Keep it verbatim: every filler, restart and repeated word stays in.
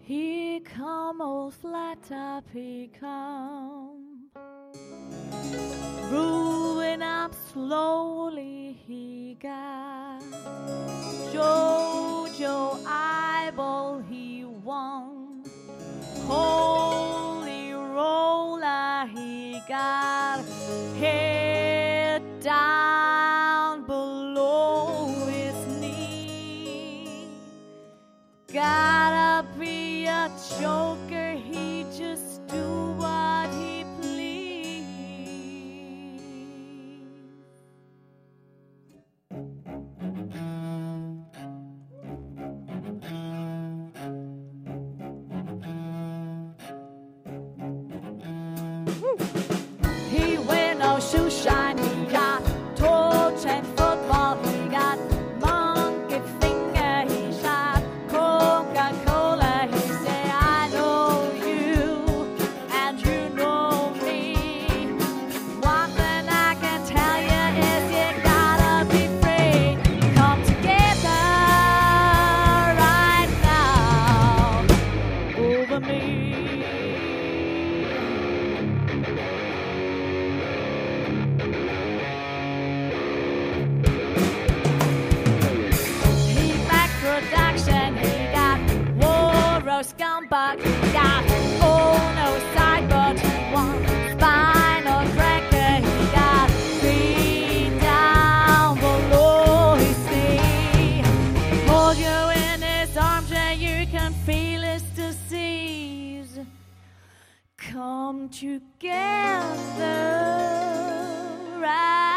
He come, old flat top, he come, moving up slowly. He got Jojo eyeball, he won. Holy roller, he got head down below his knee. Gotta be a joker, he just do what he please. He wear no shoe shine, he got torch and football, he got monkey finger, he shot Coca-Cola. He say, I know you and you know me. One thing I can tell you is you gotta be free. Come together right now over me. Production, he got Woro Scumbag, he got oh no sideboard, he won Spinal Cracker, he got feet down below his knee. Hold you in his arms and you can feel his disease. Come together right